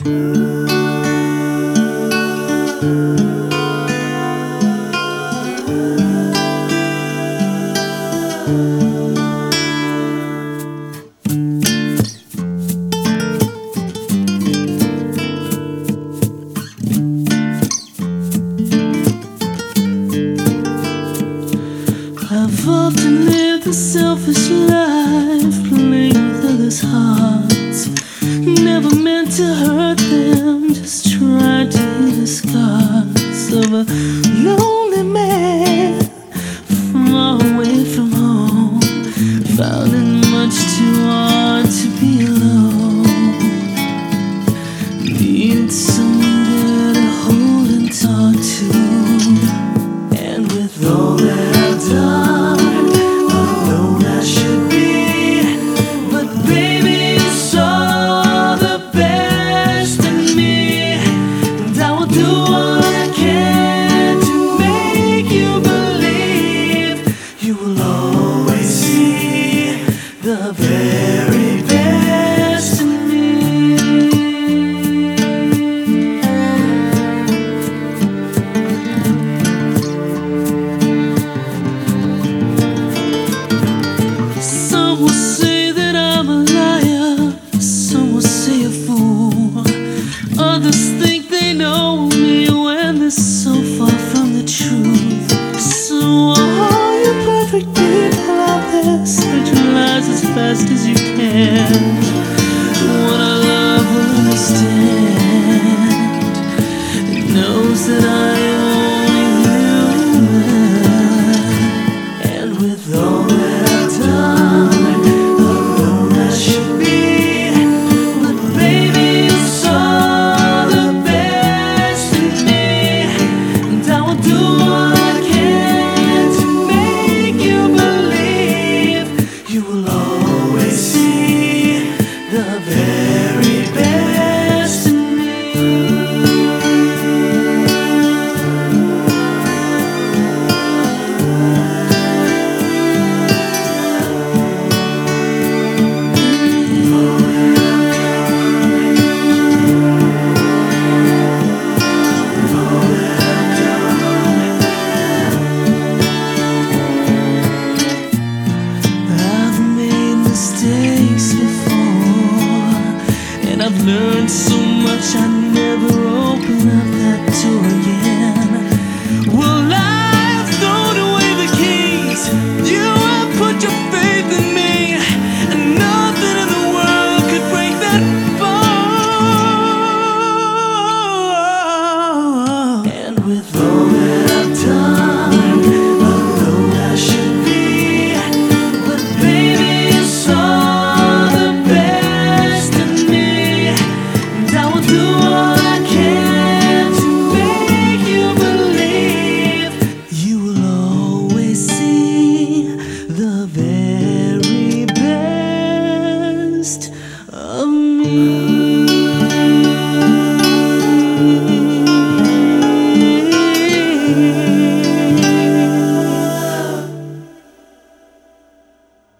I've often lived a selfish life, playing with others' hearts. Never meant to hurt them, just tried to heal the scars of a lonely man, far away from home. Found it much too hard to be alone. Needed someone there to hold and talk to. And with all that I've done, alone I should be, but baby, you saw the best in me, and I will do all I can to make you believe. You will always see the very best in me. Some will say that I'm a liar, some will say a fool. Others think they know me when they're so far from the truth. So all you perfect people out there, spread your lies as fast as you can. What I love will understand. It knows that I am only human, and with all that I've done, alone I should be, but baby, you saw the best in me, and I will do all I can to make you believe. You will always see the very best in me. I've made mistakes before, and I've learned so much I